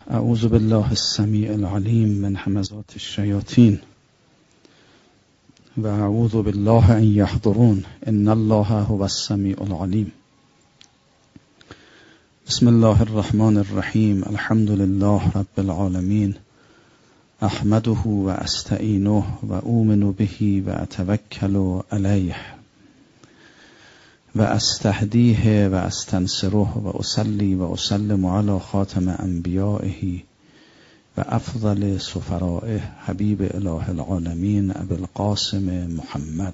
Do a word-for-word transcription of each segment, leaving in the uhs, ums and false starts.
اعوذ بالله السمیع العلیم من همزات الشیاطین و اعوذ بالله ان یحضرون ان الله هو السمیع العلیم. بسم الله الرحمن الرحیم. الحمد لله رب العالمین. احمده و استعینه و اؤمن به و اتوکل علیه و استهدیه و استنصره و اصلی و اسلم علی خاتم انبیائه و افضل سفرائه حبیب اله العالمین ابی القاسم محمد.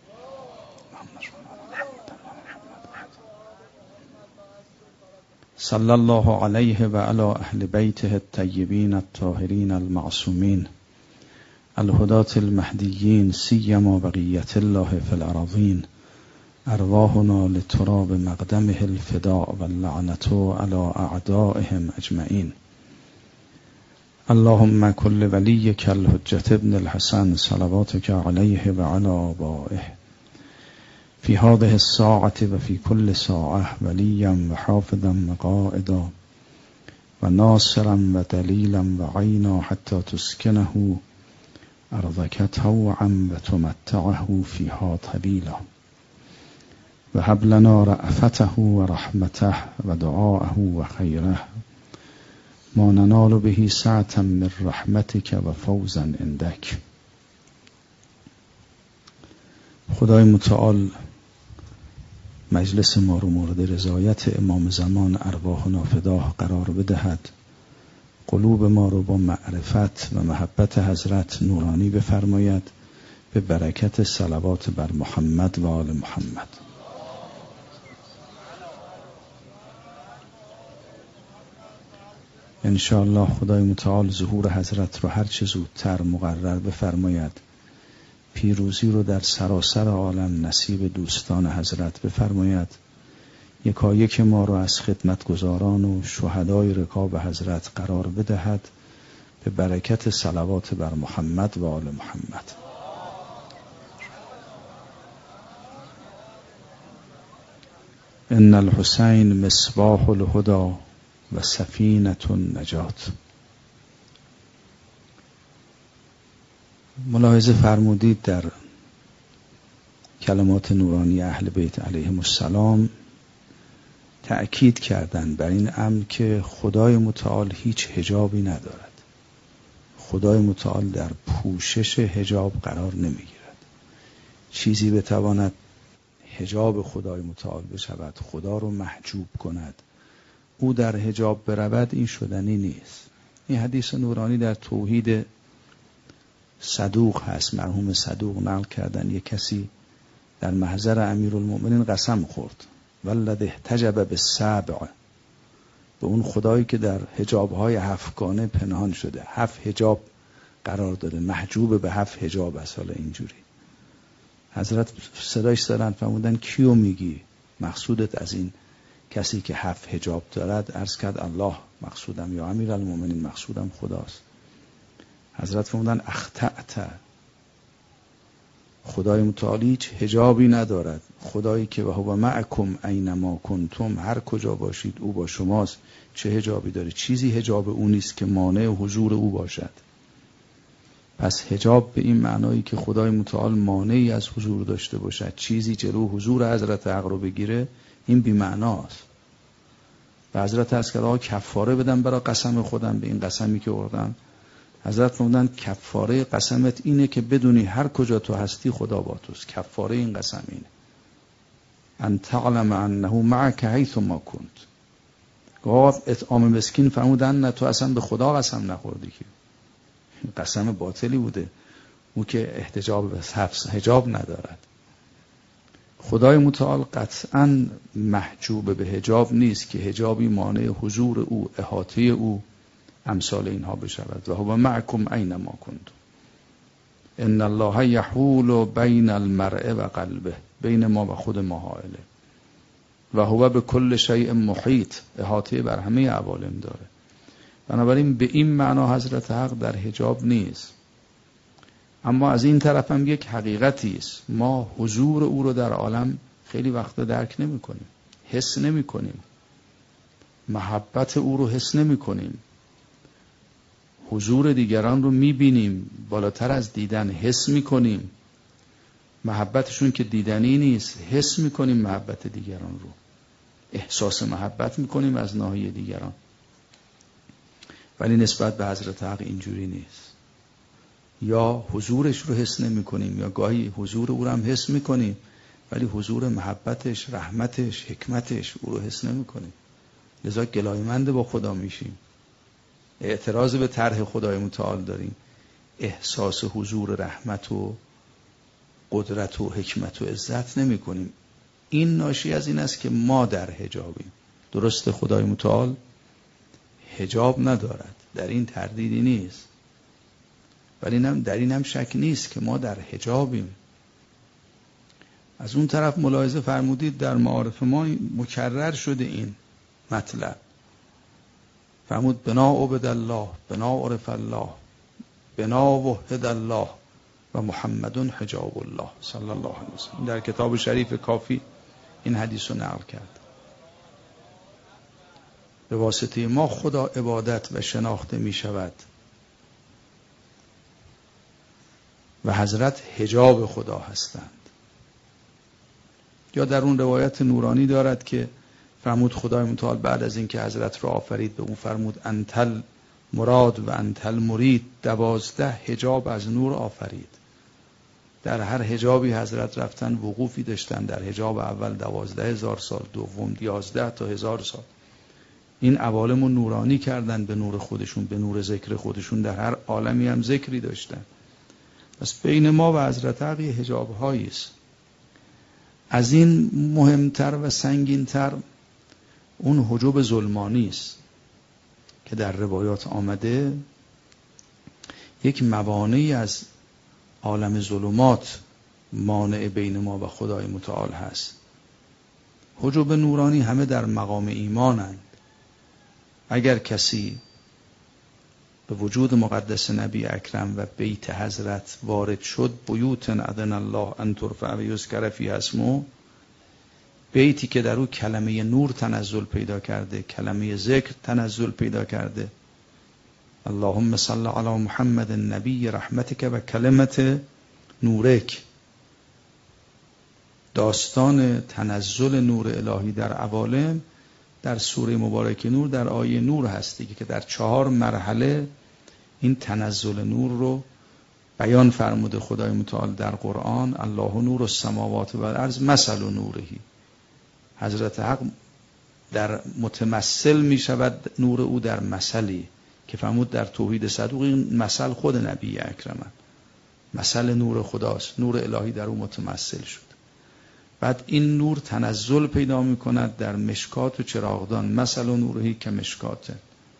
صلی الله علیه و علی اهل بیته الطیبین الطاهرین المعصومین الهداة المهدیین سیما بقیة الله فی الارضین. ارواحنا لتراب مقدمه الفداء واللعنة على اعدائهم اجمعین. اللهم كل وليك الحجة ابن الحسن صلواتك عليه وعلى آبائه في هذه الساعة وفي كل ساعة وليا وحافظا وقائدا وناصرا ودليلا وعينا حتى تسكنه أرضك طوعا وتمتعه فيها طويلا وهب لنا رأفته ورحمته ودعاءه وخيره ما ننال به سعة من رحمتك و فوزا عندك. خدای متعال مجلس ما رو مورد رضایت امام زمان ارواحنا فداه قرار بدهد. قلوب ما رو با معرفت و محبت حضرت نورانی بفرماید به برکت صلوات بر محمد و آل محمد. انشاءالله خدای متعال ظهور حضرت رو هر چه زودتر مقرر بفرماید. پیروزی رو در سراسر عالم نصیب دوستان حضرت بفرماید. یکایک ما رو از خدمتگزاران و شهدای رکاب حضرت قرار بدهد به برکت صلوات بر محمد و آل محمد. ان الحسین مصباح الهدى و سفینة النجات. ملاحظه فرمودید در کلمات نورانی اهل بیت علیهم السلام تأکید کردند بر این امر که خدای متعال هیچ حجابی ندارد. خدای متعال در پوشش حجاب قرار نمیگیرد. چیزی بتواند حجاب خدای متعال بشود، خدا رو محجوب کند، او در حجاب برود، این شدنی نیست. این حدیث نورانی در توحید صدوق هست. مرحوم صدوق نقل کردن یک کسی در محضر امیرالمؤمنین قسم خورد والذی احتجب بالسبع، به اون خدایی که در حجاب‌های هفتگانه پنهان شده، هفت حجاب قرار داده، محجوب به هفت حجاب است. حالا اینجوری حضرت صدایش دارن فرمودن کیو میگی؟ مقصودت از این کسی که هفت حجاب دارد؟ عرض کرد الله مقصودم، یا امیرالمؤمنین مقصودم خداست. حضرت فرمودن اخطأت، خدای متعال هیچ حجابی ندارد. خدایی که و هو معکم اینما کنتم، هر کجا باشید او با شماست. چه حجابی داره؟ چیزی حجاب او نیست که مانع حضور او باشد. پس حجاب به این معنایی که خدای متعال مانعی از حضور داشته باشد، چیزی جلو حضور حضرت حق رو بگیره، این بی معناست. و حضرت از که کفاره بدم برای قسم خودم، به این قسمی که خوردم. حضرت فرمودن کفاره قسمت اینه که بدونی هر کجا تو هستی خدا با توست. کفاره این قسم اینه ان تعلم انه معک حیث ما کنت. گفت اطعام مسکین فرمودن نه تو اصلا به خدا قسم نخوردی، که قسم باطلی بوده. او که احتجاب به حفظ حجاب ندارد. خدای متعال قطعاً محجوب به حجاب نیست که حجابی مانع حضور او، احاطه او، امثال اینها بشود. و هو معکم اینما کنتم ان الله یحول بین المرء و قلبه، بین ما و خود ما حائله. و هو به کل شیء محیط، احاطه بر همه عوالم داره. بنابراین به این معنا حضرت حق در حجاب نیست. اما از این طرف هم یک حقیقتی است، ما حضور او رو در عالم خیلی وقتا درک نمی کنیم، حس نمی کنیم، محبت او رو حس نمی کنیم. حضور دیگران رو میبینیم، بالاتر از دیدن حس میکنیم. محبتشون که دیدنی نیست، حس میکنیم محبت دیگران رو، احساس محبت میکنیم از ناحیه دیگران. ولی نسبت به حضرت حق اینجوری نیست. یا حضورش رو حس نمی کنیم، یا گاهی حضور او رو هم حس میکنیم ولی حضور محبتش، رحمتش، حکمتش او رو حس نمی کنیم. لذا گلایمند با خدا میشیم، اعتراض به طرح خدای متعال داریم، احساس حضور رحمت و قدرت و حکمت و عزت نمی کنیم. این ناشی از این است که ما در حجابیم. درست خدای متعال حجاب ندارد، در این تردیدی نیست، ولی در این هم شک نیست که ما در حجابیم. از اون طرف ملاحظه فرمودید در معارف ما مکرر شده این مطلب. فرمود بنا عبد الله، بنا عرف الله، بنا وحد الله و محمدون حجاب الله صلی الله علیه وسلم. در کتاب شریف کافی این حدیث رو نقل کرد. به واسطه ما خدا عبادت و شناخته می شود و حضرت حجاب خدا هستند. یا در اون روایت نورانی دارد که فرمود خدای متعال بعد از اینکه حضرت را آفرید به اون فرمود انتل مراد و انتل مرید، دوازده حجاب از نور آفرید. در هر حجابی حضرت رفتن وقوفی داشتن. در حجاب اول دوازده هزار سال، دوم یازده تا هزار سال. این عوالم رو نورانی کردن به نور خودشون، به نور ذکر خودشون. در هر عالمی هم ذکری داشتن. پس بین ما و حضرت حق یه حجاب هایی است. از این مهمتر و سنگینتر اون حجاب ظلمانی است که در روایات آمده یک موانعی از عالم ظلمات مانع بین ما و خدای متعال هست. حجاب نورانی همه در مقام ایمانند. اگر کسی به وجود مقدس نبی اکرم و بیت حضرت وارد شد، بیوت اذن الله ان ترفع و یذکر فیها اسمه، بیتی که در او کلمه نور تنزل پیدا کرده، کلمه ذکر تنزل پیدا کرده، اللهم صل علی محمد النبی رحمتک و کلمت نورک، داستان تنزل نور الهی در عوالم در سوره مبارک نور در آیه نور هستی که در چهار مرحله این تنزل نور رو بیان فرموده خدای متعال در قرآن. الله نور السماوات و الارض مثل نورهی. حضرت حق در متمثل می شود نور او در مثلی که فرمود در توحید صدوق این مثل خود نبی اکرمه، مثل نور خداست، نور الهی در او متمثل شد. بعد این نور تنزل پیدا می کند در مشکات و چراغدان، مثل نورهی که مشکاته.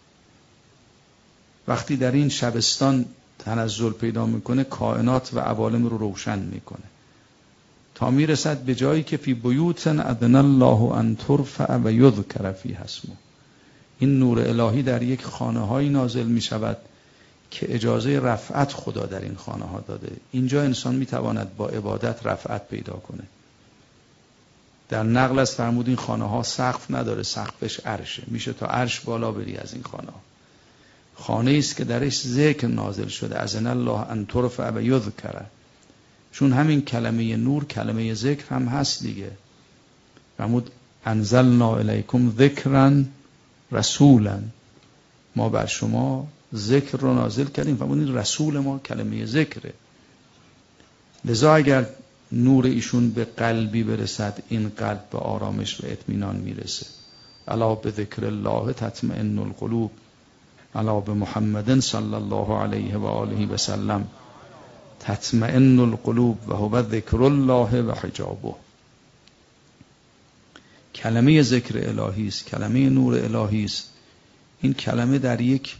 وقتی در این شبستان تنزل پیدا میکنه کائنات و عوالم رو روشن میکنه تا میرسد به جایی که فی بیوت اذن الله ان ترفع و یذکر فیها اسمه. این نور الهی در یک خانه هایی نازل می شود که اجازه رفعت خدا در این خانه ها داده. اینجا انسان می تواند با عبادت رفعت پیدا کنه. در نقل از فرمود این خانه ها سقف نداره، سقفش عرشه، میشه تا عرش بالا بری از این خانه ها. خانه است که درش ذکر نازل شده، اذن الله ان ترفع و یذکر، چون همین کلمه نور کلمه ذکر هم هست دیگه. فرمود انزلنا الیکم ذکرا رسولا، ما بر شما ذکر رو نازل کردیم. فرمود این رسول ما کلمه ذکره. لذا اگر نور ایشون به قلبی برسد، این قلب به آرامش و اطمینان میرسه. الا به ذکر الله تطمئن القلوب، الا به محمد صلی الله علیه و آله و سلم تطمئن القلوب و هو ذکر الله و حجابه. کلمه ذکر الهی است، کلمه نور الهی است. این کلمه در یک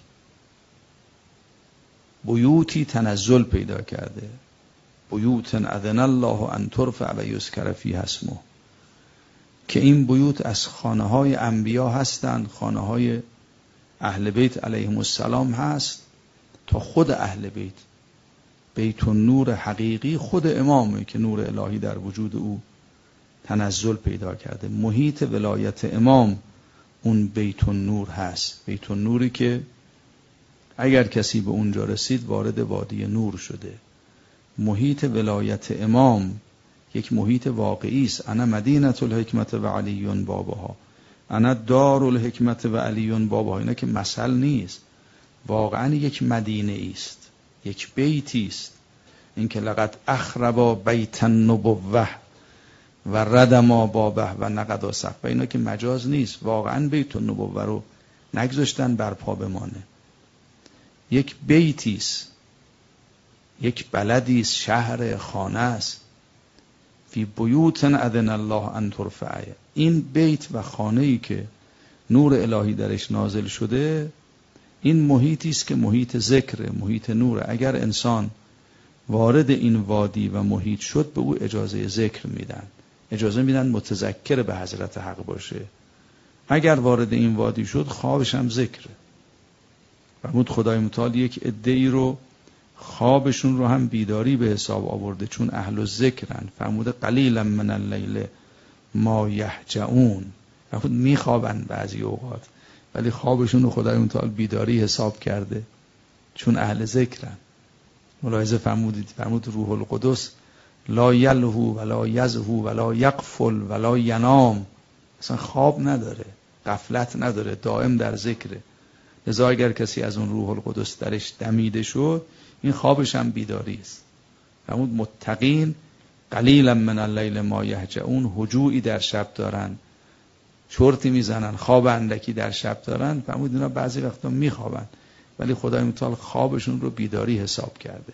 بیوتی تنزل پیدا کرده، بیوت اذن الله ان ترفع و یذکر فیها اسمه، که این بیوت از خانه های انبیا هستند، خانه های اهل بیت علیهم السلام هست تا خود اهل بیت. بیت النور حقیقی خود امامه که نور الهی در وجود او تنزل پیدا کرده. محیط ولایت امام اون بیت النور هست، بیت النوری که اگر کسی به اونجا رسید وارد وادی نور شده. محیط ولایت امام یک محیط واقعی است. انا مدینه الحکمت و علی بابها، انا دار الحکمت و علی بابها. اینا که مثل نیست، واقعا یک مدینه است، یک بیتی است. این که لقد اخربا بیت النبوه و ردما بابه و نقدا سقفه، اینا که مجاز نیست، واقعا بیت النبوه رو نگذاشتن برپا بمانه. یک بیتی است، یک بلدی است، شهر، خانه است. فی بیوت اذن الله ان ترفع. این بیت و خانه‌ای که نور الهی درش نازل شده، این محیطی است که محیط ذکر، محیط نور. اگر انسان وارد این وادی و محیط شد، به او اجازه ذکر میدن، اجازه میدن متذکر به حضرت حق باشه. اگر وارد این وادی شد، خوابش هم ذکره. فرمود خدای متعال یک عده‌ای رو خوابشون رو هم بیداری به حساب آورده، چون اهل ذکرن. فرمود قلیلا من اللیل ما یهجعون. فرمود میخوابن بعضی اوقات، ولی خوابشون رو خدای متعال بیداری حساب کرده، چون اهل ذکرن. ملاحظه فرمودید، فرمود روح القدس لا یلهو ولا یزهو ولا یغفل ولا ینام. اصلا خواب نداره، غفلت نداره، دائم در ذکره. لذا اگر کسی از اون روح القدس درش دمیده شد، این خوابش هم بیداری است. فرمود متقین قلیلا من اللیل ما یهجعون. هجوعی در شب دارن، چرتی میزنن، خواب اندکی در شب دارن. فرمود اینا بعضی وقتا میخوابن، ولی خدای متعال خوابشون رو بیداری حساب کرده.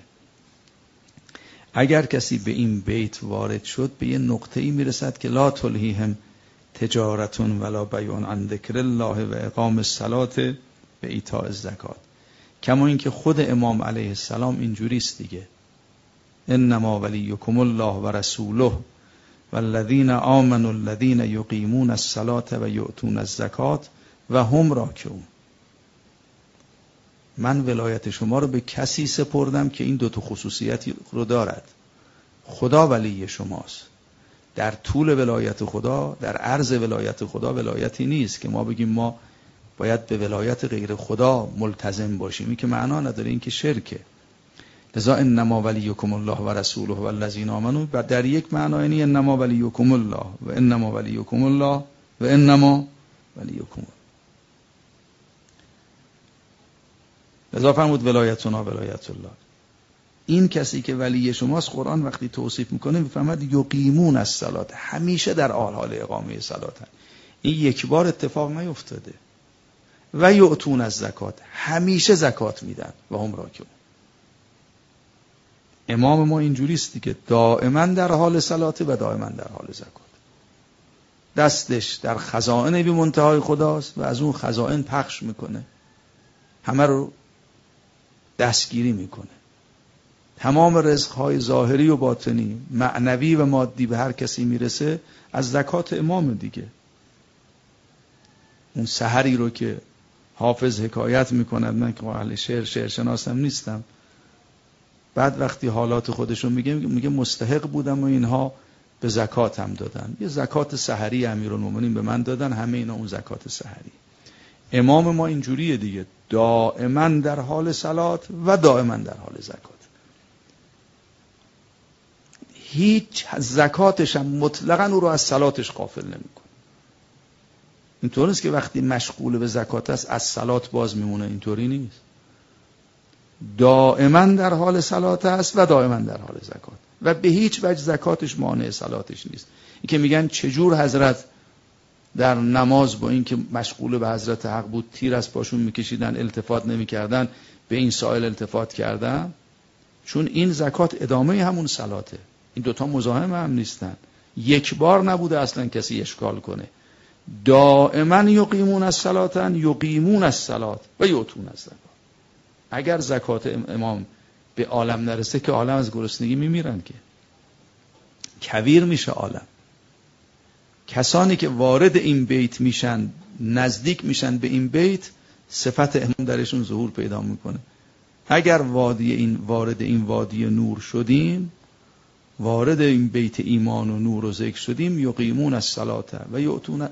اگر کسی به این بیت وارد شد، به یه نقطه‌ای میرسد که لا تلهیهم تجارتون ولا بیع عن ذکر الله و اقام الصلاة و ایتاء الزکات. کما اینکه خود امام علیه السلام اینجوری است دیگه. انما ولیکم الله و رسوله والذین آمنوا الذین یقیمون الصلاة و یؤتون الزکات و هم راکعون. من ولایت شما رو به کسی سپردم که این دو تا خصوصیتی رو دارد. خدا ولی شماست. در طول ولایت خدا، در عرض ولایت خدا ولایتی نیست که ما بگیم ما باید به ولایت غیر خدا ملتزم باشیم. این که معنا نداره، این که شرکه. لذا انما ولیکم الله و رسوله و الذین آمنوا، در یک معنا یعنی انما ولیکم الله و انما ولیکم الله و انما ولیکم الله. لذا فرمود ولایتنا ولایت الله. این کسی که ولی شماست، قرآن وقتی توصیف میکنه میفهمد یقیمون الصلاة، همیشه در حال اقامه صلات. این یک بار اتفاق نیفتاده. و یؤتون الزکات، همیشه زکات میدن و هم راکعون. امام ما اینجوریست دیگه، دائما در حال صلات و دائما در حال زکات. دستش در خزائن بی منتهای خداست و از اون خزائن پخش میکنه، همه رو دستگیری میکنه. تمام رزقهای ظاهری و باطنی، معنوی و مادی به هر کسی میرسه از زکات امام دیگه. اون سحری رو که حافظ حکایت میکند، من که اهل شعر شعر شناسم نیستم، بعد وقتی حالات خودشون میگه میگه مستحق بودم و اینها به زکات هم دادن. یه زکات سحری امیرالمومنین به من دادن، همه اینا اون زکات سحری. امام ما اینجوریه دیگه، دائما در حال صلات و دائما در حال زکات. هیچ زکاتش هم مطلقاً او رو از صلاتش غافل نمیکنه. اینطور نیست که وقتی مشغول به زکات است از صلات باز میمونه، اینطوری نیست. دائما در حال صلات است و دائما در حال زکات و به هیچ وجه زکاتش مانع صلاتش نیست. این که میگن چجور حضرت در نماز با این که مشغول به حضرت حق بود تیر از پاشون میکشیدن، التفات نمیکردن، به این سائل التفات کردن، چون این زکات ادامه همون صلاته. این دوتا مزاحم هم نیستن. یک بار نبوده اصلا کسی اشکال کنه. دائما یقیمون الصلاة یقیمون الصلاة و یؤتون الزکات. اگر زکات امام به عالم نرسه که عالم از گرسنگی میمیرن، که کویر میشه عالم. کسانی که وارد این بیت میشن، نزدیک میشن به این بیت، صفت امام درشون ظهور پیدا میکنه. اگر وادی این وارد این وادی نور شدیم، وارد این بیت ایمان و نور و ذکر شدیم، یقیمون الصلاة و یؤتون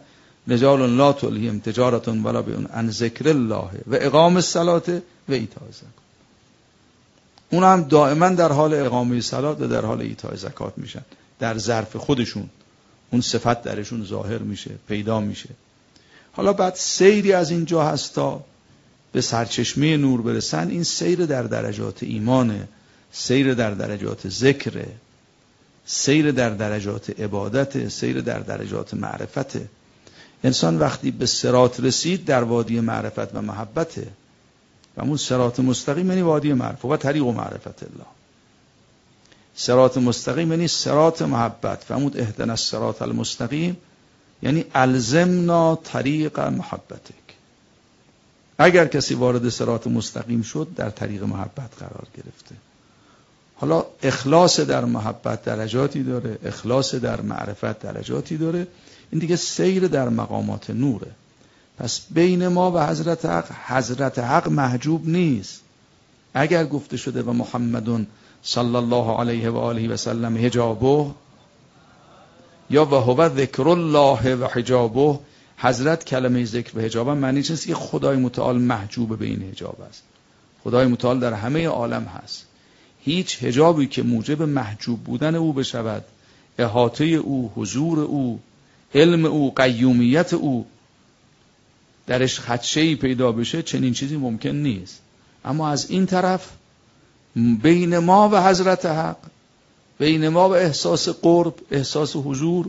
رجال لا تلهیهم تجارت ولا بیع عن ذکر الله و اقام الصلاه و ایتاء الزکات. اون هم دائما در حال اقامه صلات و در حال ایتاء زکات میشن، در ظرف خودشون اون صفت درشون ظاهر میشه، پیدا میشه. حالا بعد سیری از اینجا هست تا به سرچشمه نور برسن. این سیر در درجات ایمانه، سیر در درجات ذکره، سیر در درجات عبادت، سیر در درجات معرفته. انسان وقتی به صراط رسید در وادی معرفت و محبته و اون صراط مستقیم یعنی وادی معرفت و طریق و معرفت الله. صراط مستقیم یعنی صراط محبت و اون اهدنا الصراط المستقیم یعنی الزمنا طریق محبتک. اگر کسی وارد صراط مستقیم شد در طریق محبت قرار گرفته. حالا اخلاص در محبت درجاتی داره، اخلاص در معرفت درجاتی داره. این دیگه سیر در مقامات نوره. پس بین ما و حضرت حق، حضرت حق محجوب نیست. اگر گفته شده و محمدون صلی الله علیه و آله و سلم حجابه یا و هو ذکر الله و حجابه، حضرت کلمه ذکر و حجاب هم معنی چیست که خدای متعال محجوب به این حجاب است. خدای متعال در همه عالم هست. هیچ حجابی که موجب محجوب بودن او بشود، احاطه او، حضور او، علم او، قیومیت او درش خدشه‌ای پیدا بشه، چنین چیزی ممکن نیست. اما از این طرف بین ما و حضرت حق، بین ما و احساس قرب، احساس حضور،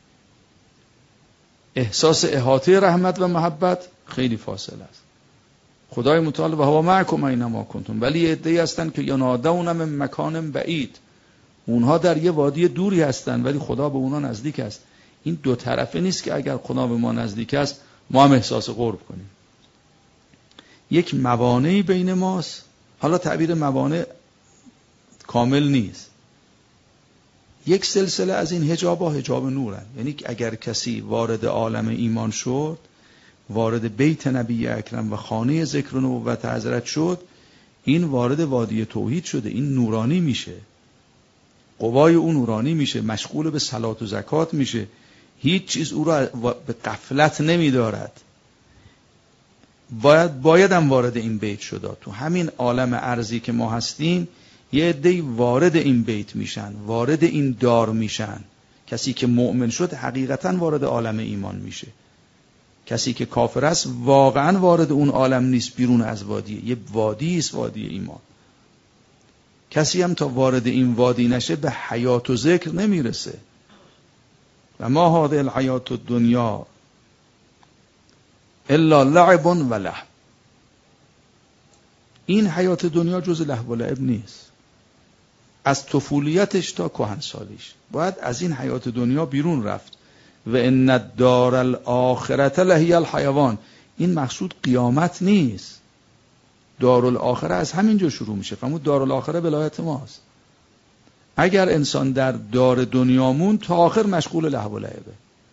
احساس احاطه رحمت و محبت خیلی فاصله است. خدای متعال و هو معکم اینما کنتم، ولی عده‌ای هستن که ینادون من مکان بعید، اونها در یه وادی دوری هستن ولی خدا به اونها نزدیک است. این دو طرفه نیست که اگر خدا به ما نزدیک است ما هم احساس قرب کنیم. یک موانعی بین ماست. حالا تعبیر موانع کامل نیست. یک سلسله از این حجاب ها حجاب نورن، یعنی اگر کسی وارد عالم ایمان شد، وارد بیت نبی اکرم و خانه ذکر و نبوت حضرت شد، این وارد وادی توحید شده، این نورانی میشه، قوای اون نورانی میشه، مشغول به صلات و زکات میشه، هیچ چیز او را به غفلت نمیدارد. باید بایدم وارد این بیت شد. تو همین عالم ارضی که ما هستیم یه عده‌ای وارد این بیت میشن، وارد این دار میشن. کسی که مؤمن شد حقیقتا وارد عالم ایمان میشه. کسی که کافر است واقعا وارد اون عالم نیست، بیرون از وادی، یه وادی است، وادی ایمان. کسی هم تا وارد این وادی نشه به حیات و ذکر نمیرسه. و ما هذه الحیات الدنیا الا لعب و لهو. این حیات دنیا جز لهو و لعب نیست. از طفولیتش تا کهنسالیش باید از این حیات دنیا بیرون رفت. و ان الدار الاخرة لهی الحیوان. این مقصود قیامت نیست. دارالآخره از همینجا شروع میشه. فهمون دارالآخره ولایت ماست. اگر انسان در دار دنیا مون تا آخر مشغول لهو و لعبه.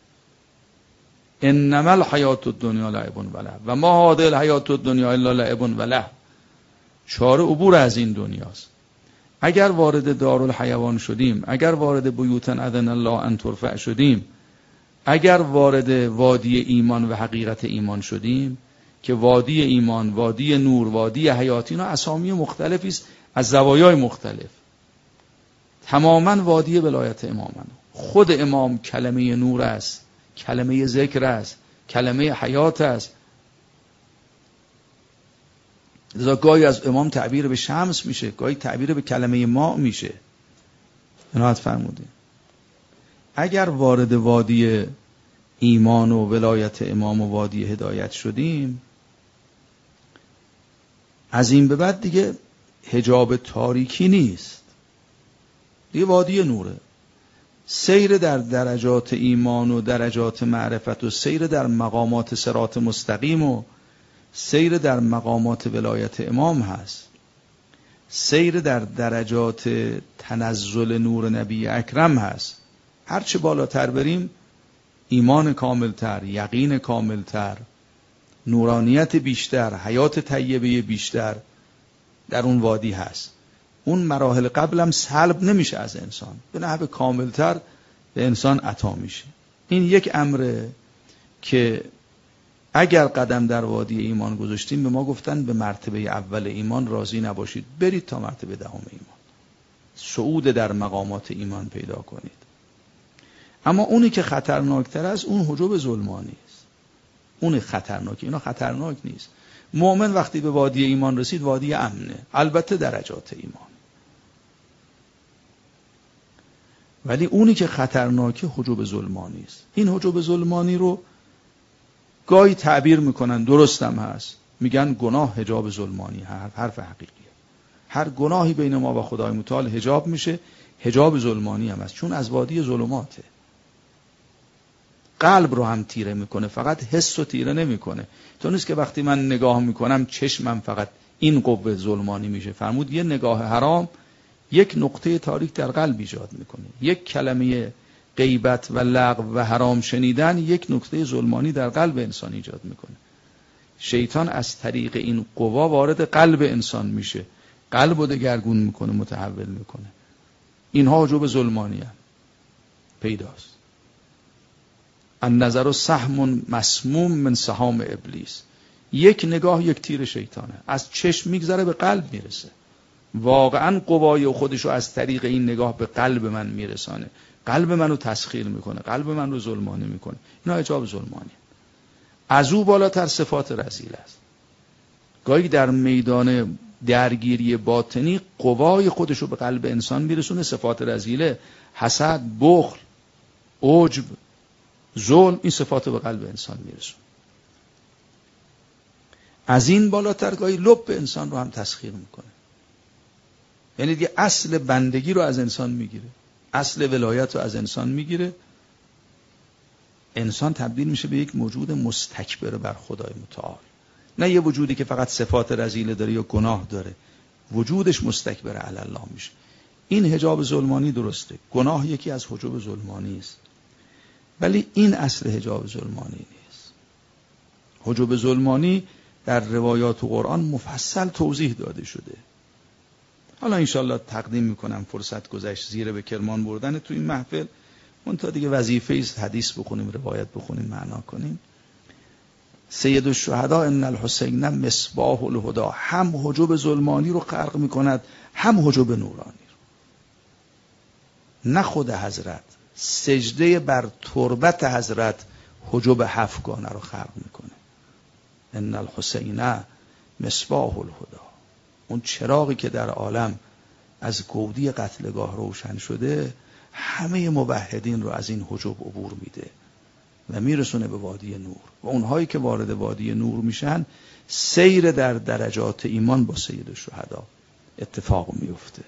انما الحیات الدنیا لعب و لهو و ما هذه الحیات الدنیا الا لعب و لهو. چاره عبور از این دنیاست. اگر وارد دارالحیوان شدیم، اگر وارد بیوت اذن الله ان ترفع شدیم، اگر وارد وادی ایمان و حقیقت ایمان شدیم که وادی ایمان، وادی نور، وادی حیات، اینا اسامی مختلفی است از زوایای مختلف. تماما وادی ولایت امامن. خود امام کلمه نور است، کلمه ذکر است، کلمه حیات است. لذا گاهی از امام تعبیر به شمس میشه، گاهی تعبیر به کلمه ماء میشه. عنایت فرمودید. اگر وارد وادی ایمان و ولایت امام و وادی هدایت شدیم، از این به بعد دیگه حجاب تاریکی نیست، دیگه وادی نوره. سیر در درجات ایمان و درجات معرفت و سیر در مقامات صراط مستقیم و سیر در مقامات ولایت امام هست. سیر در درجات تنزل نور نبی اکرم هست. هرچه بالاتر بریم ایمان کاملتر، یقین کاملتر، نورانیت بیشتر، حیات طیبه بیشتر در اون وادی هست. اون مراحل قبلم سلب نمیشه از انسان، به نحو کاملتر به انسان عطا میشه. این یک امره. که اگر قدم در وادی ایمان گذاشتیم به ما گفتن به مرتبه اول ایمان راضی نباشید، برید تا مرتبه دهم ایمان، صعود در مقامات ایمان پیدا کنید. اما اونی که خطرناکتر است اون حجب ظلمانی است. اون خطرناک، اینا خطرناک نیست. مؤمن وقتی به وادی ایمان رسید وادی امنه، البته درجات ایمان. ولی اونی که خطرناکه حجب ظلمانی است. این حجب ظلمانی رو گاهی تعبیر میکنن، درستم هست، میگن گناه حجاب ظلمانی، حرف حرف حقیقیه. هر گناهی بین ما و خدای متعال حجاب میشه، حجاب ظلمانی هم هست، چون از وادی ظلماته. قلب رو هم تیره میکنه، فقط حس رو تیره نمیکنه. تو نیست که وقتی من نگاه میکنم چشمم فقط این قوه ظلمانی میشه. فرمود یه نگاه حرام یک نقطه تاریک در قلب ایجاد میکنه. یک کلمه غیبت و لغو و حرام شنیدن یک نقطه ظلمانی در قلب انسان ایجاد میکنه. شیطان از طریق این قوا وارد قلب انسان میشه، قلب رو دگرگون میکنه، متحول میکنه. اینها حجب ظلمانی هم پیداست. النظر سهم مسموم من سهام ابلیس. یک نگاه یک تیر شیطانه، از چشم میگذره به قلب میرسه. واقعا قوای خودشو از طریق این نگاه به قلب من میرسانه، قلب منو تسخیر میکنه، قلب من رو ظلمانی میکنه. اینا حجاب ظلمانی. از او بالاتر صفات رذیل است. گاهی در میدان درگیری باطنی قوای خودشو به قلب انسان میرسونه. صفات رذیله، حسد، بخل، عجب، ظلم، این صفات رو به قلب انسان میرسونه. از این بالاتر گاهی لب انسان رو هم تسخیر میکنه. یعنی دیگه اصل بندگی رو از انسان میگیره، اصل ولایت رو از انسان میگیره. انسان تبدیل میشه به یک موجود مستکبر بر خدای متعال، نه یه وجودی که فقط صفات رذیله داره یا گناه داره، وجودش مستکبر علی الله میشه. این حجاب ظلمانی درسته، گناه یکی از حجاب ظلمانی است، ولی این اصل حجاب ظلمانی نیست. حجاب ظلمانی در روایات و قرآن مفصل توضیح داده شده. حالا انشالله تقدیم میکنم، فرصت گذشت زیر به کرمان بردن تو این محفل، منتها دیگه وظیفه است حدیث بخونیم، روایت بخونیم، معنا کنیم. سید الشهدا ان الحسین مصباح الهدی، هم حجب ظلمانی رو خلق میکند هم حجب نورانی رو. نه خود حضرت، سجده بر تربت حضرت حجب هفتگانه رو خلق میکنه. ان الحسین مصباح الهدی، اون چراغی که در عالم از گودی قتلگاه روشن شده همه موحدین رو از این حجب عبور میده و میرسونه به وادی نور. و اونهایی که وارد وادی نور میشن سیر در درجات ایمان با سید الشهدا اتفاق میفته.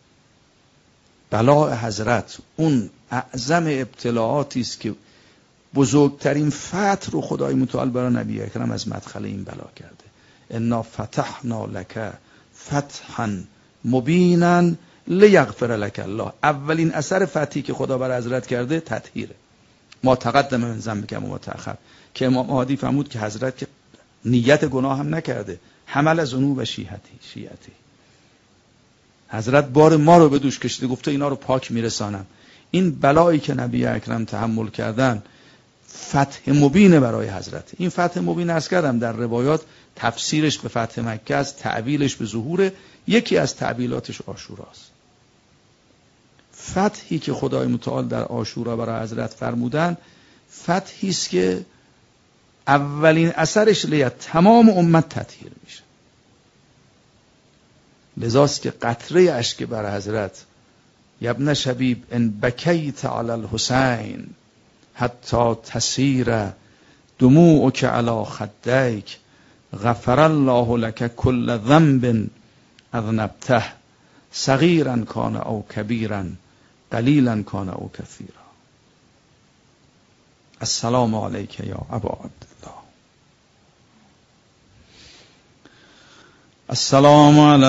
بلاء حضرت اون اعظم ابتلاعاتی است که بزرگترین فتح رو خدای متعال برای نبی اکرم از مدخل این بلا کرده. انا فتحنا لک فتحا مبینا لیغفر لک الله. اولین اثر فتحی که خدا بر حضرت کرده تطهیره. ما تقدم من ذنبک و ما تأخر، که امام هادی فرمود که حضرت که نیت گناه هم نکرده، حمل ذنوب و شیعتی شیعتی حضرت بار ما رو به دوش کشیده، گفته اینا رو پاک میرسانم. این بلایی که نبی اکرم تحمل کردن فتح مبین برای حضرت. این فتح مبین عرض کردم در روایات تفسیرش به فتح مکه است، تعبیرش به ظهور، یکی از تعبیراتش عاشوراست. فتحی که خدای متعال در عاشورا برای حضرت فرمودن فتحی است که اولین اثرش لیت تمام امت تطهیر میشه. لذاست که قطره اشک بر حضرت یبن شبیب ان بکیت علی الحسین حتی تسیر دموعک علی خدیک غفر الله لك كل ذنب اذنبته صغیرا کان او کبیرا قلیلا کان او کثیرا. السلام علیک یا ابا عبدالله. السلام علی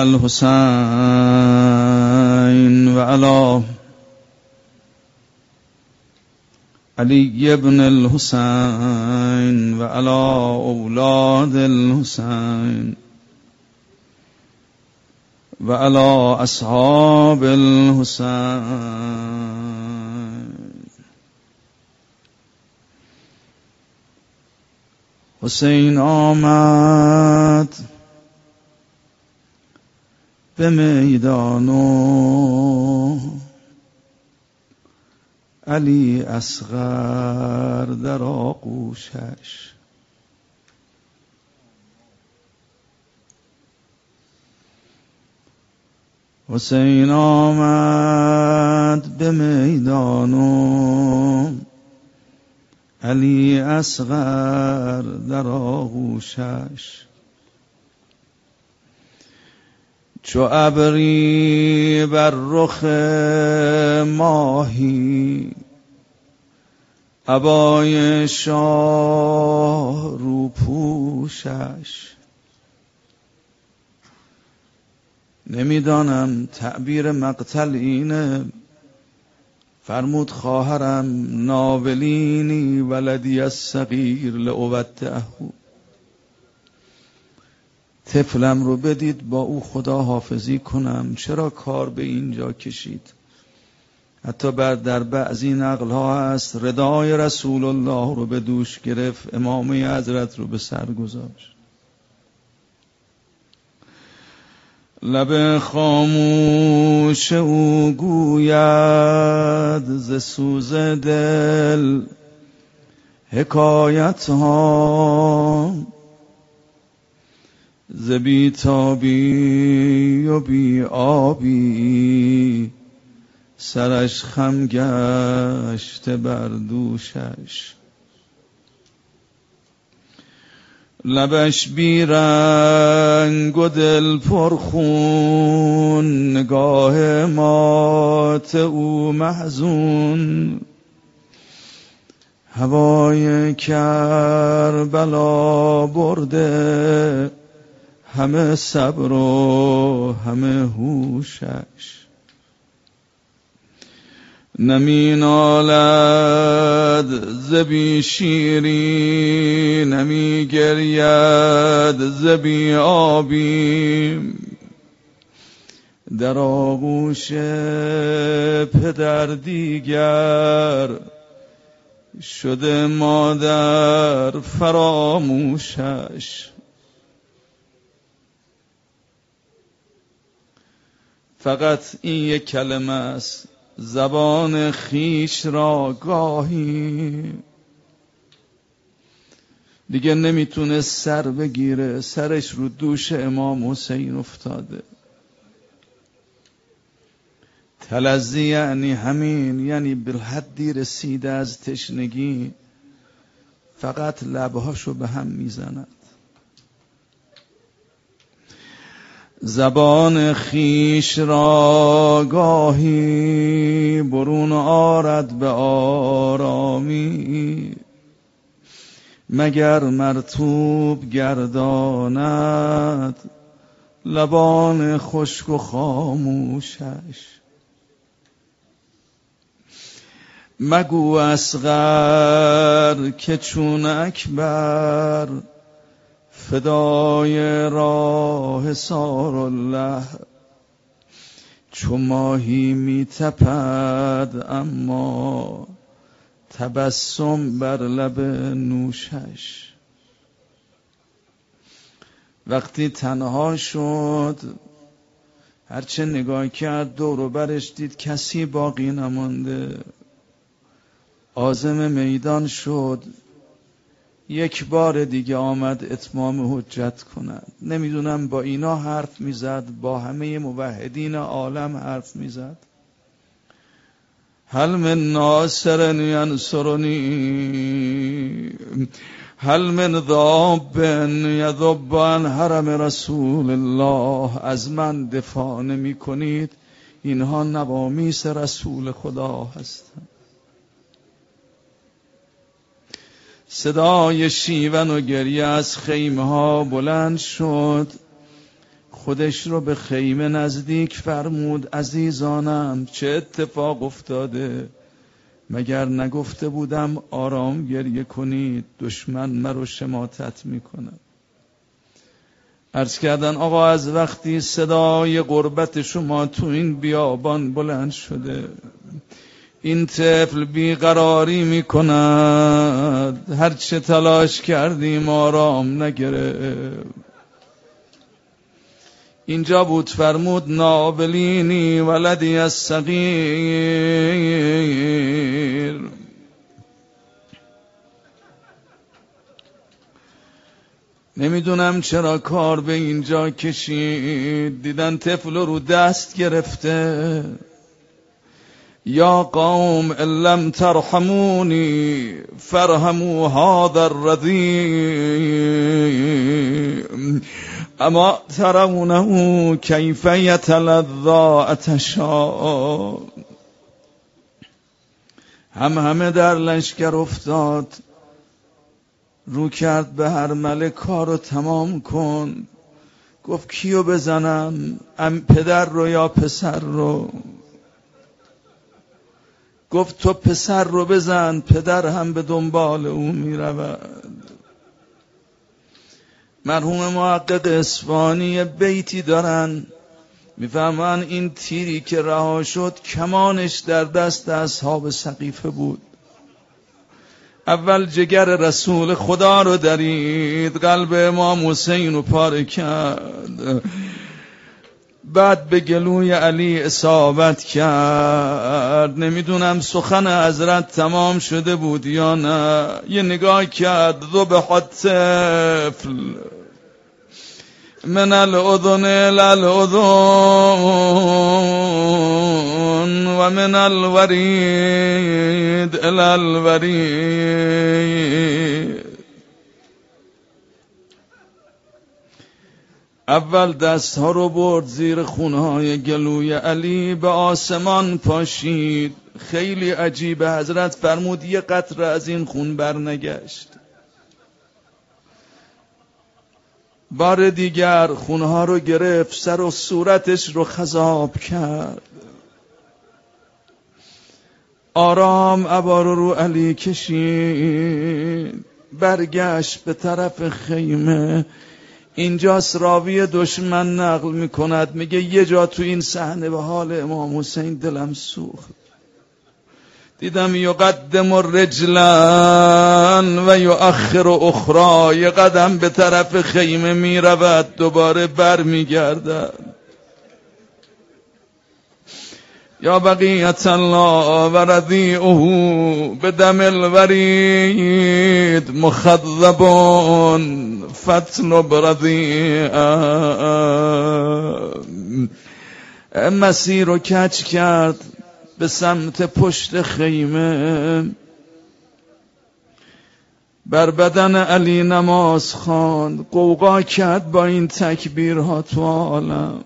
الحسین و علی علی ابن الحسین و علی اولاد الحسین و علی اصحاب الحسین. حسین آمد به میدان و علی اصغر در آغوشش. حسین آمد به میدان و علی اصغر در آغوشش. چو ابری بر رخ ماهی عبای شاه رو پوشش. نمیدانم تعبیر مقتل اینه. فرمود خواهرم ناولینی ولدی الصغیر لأودعه، طفلم رو بدید با او خدا حافظی کنم. چرا کار به اینجا کشید؟ حتی بعد در بعضی نقل ها هست ردای رسول الله رو به دوش گرفت، امامه حضرت رو به سر گذاشت. لب خاموش او گوید ز سوز دل حکایت ها، ز بی تابی و بی آبی سرش خم گشته بر دوشش. لبش بی رنگ و دل پرخون، نگاه مات او محزون. هوای کربلا برده همه صبر و همه هوشش. نمی نالد ز بی شیری، نمی گرید ز بی آبی. در آغوش پدر دیگر شده مادر فراموشش. فقط این یک کلمه است، زبان خیش را گاهی دیگه نمیتونه سر بگیره، سرش رو دوش امام حسین افتاده. تلذی یعنی همین، یعنی بالحدی رسیده از تشنگی، فقط لبهاشو به هم میزند. زبان خیش را گاهی برون آرد به آرامی، مگر مرطوب گرداند لبان خشک و خاموشش. مگو اصغر که چون اکبر فدای راه سار الله، چو ماهی می تپد اما تبسم بر لب نوشش. وقتی تنها شد هرچه نگاه کرد دور و برش دید کسی باقی نمانده. عازم میدان شد، یک بار دیگه آمد اتمام حجت کند. نمیدونم با اینا حرف میزد، با همه موحدین عالم حرف میزد. هل من ناصر ینصرنی، هل من ذاب یذب عن حرم رسول الله. از من دفاع نمی کنید، اینها نوامیس رسول خدا هستند. صدای شیون و گریه از خیمه ها بلند شد. خودش رو به خیمه نزدیک فرمود عزیزانم چه اتفاق افتاده؟ مگر نگفته بودم آرام گریه کنید، دشمن مرا شماتت میکنه. عرض کردن آقا از وقتی صدای غربت شما تو این بیابان بلند شده، این طفل بیقراری می کند، هرچه تلاش کردیم آرام نگرفت. اینجا بود فرمود نابلینی ولدی از صغیر. نمیدونم چرا کار به اینجا کشید، دیدن طفل رو دست گرفته. یا قوم لم ترحمونی فرحموا هذا الرضیع اما ترونه کیف یتلذی عطشا. هم همه در لشکر افتاد، رو کرد به هرمله کارو تمام کن. گفت کیو بزنم، ام پدر رو یا پسر رو؟ گفت تو پسر رو بزن، پدر هم به دنبال او می رود. مرحوم محقق اصفهانی بیتی دارن میفهمن این تیری که رها شد کمانش در دست اصحاب سقیفه بود. اول جگر رسول خدا رو درید، قلب امام حسین رو پاره کرد، بعد به گلوی علی اصابت کرد. نمیدونم سخن حضرت تمام شده بود یا نه. یه نگاه کرد، ذبح الطفل من الاذن الاذن و من الورید الالورید. اول دست ها رو برد زیر خونهای گلوی علی، به آسمان پاشید. خیلی عجیبه، حضرت فرمود یه قطره از این خون برنگشت. بار دیگر خونها رو گرفت، سر و صورتش رو خضاب کرد. آرام عبا رو رو علی کشید، برگشت به طرف خیمه. اینجاست راوی دشمن نقل میکند، میگه یه جا تو این صحنه به حال امام حسین دلم سوخت. دیدم یقدم رجلا و یؤخر اخرى، یه قدم به طرف خیمه میرود، دوباره بر میگردد. یا بقیت الله و رضیعه بدم الورید مخضبون فاطلب رضیعه. مسیر رو کج کرد به سمت پشت خیمه، بر بدن علی نماز خواند، قوقا کرد با این تکبیرها تو عالم.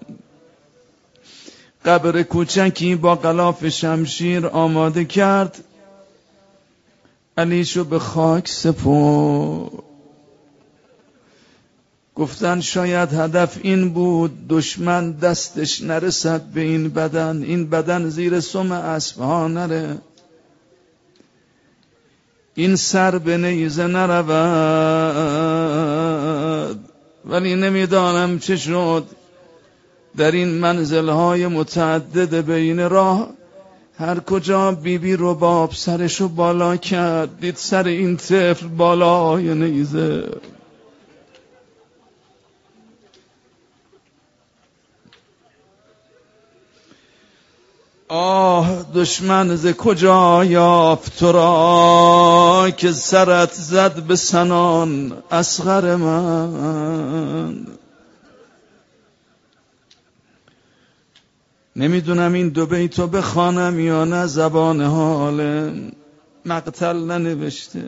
قبر کوچکی با غلاف شمشیر آماده کرد، علیشو به خاک سپرد. گفتن شاید هدف این بود دشمن دستش نرسد به این بدن، این بدن زیر سم اسبها نره، این سر به نیزه نرود. ولی نمیدانم چه شد، در این منزلهای متعدد بین راه هر کجا بی بی رباب سرشو بالا کرد، دید سر این طفل بالای نیزه. آه دشمن ز کجا یافت تو را که سرت زد به سنان اصغر من. نمیدونم این دو بیتو بخوانم یا نه، زبان حال مقتل ننوشته.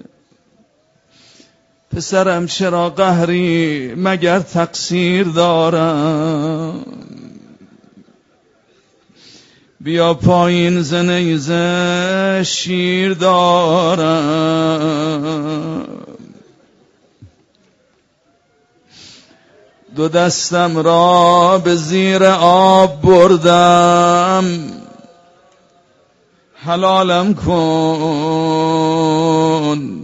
پسرم چرا قهری مگر تقصیر دارم، بیا پایین ز نیزه شیر دارم. دو دستم را به زیر آب بردم، حلالم کن،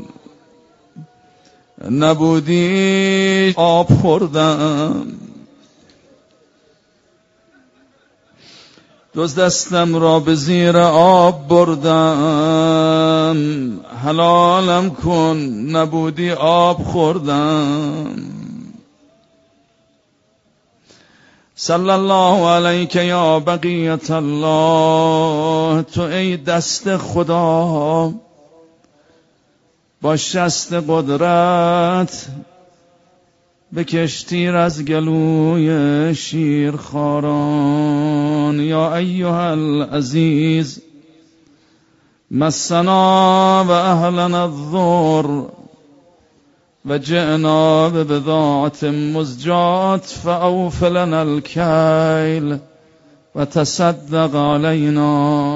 نبودی آب خوردم. دو دستم را به زیر آب بردم، حلالم کن نبودی آب خوردم. صلی الله علیک یا بقیت الله، تو ای دست خدا با شست قدرت بکش تیر از گلوی شیرخواران. یا ایها العزیز مسنا و اهلنا الضر و جئنا ببضاعة مزجات فاوف لنا الکیل و تصدق علینا.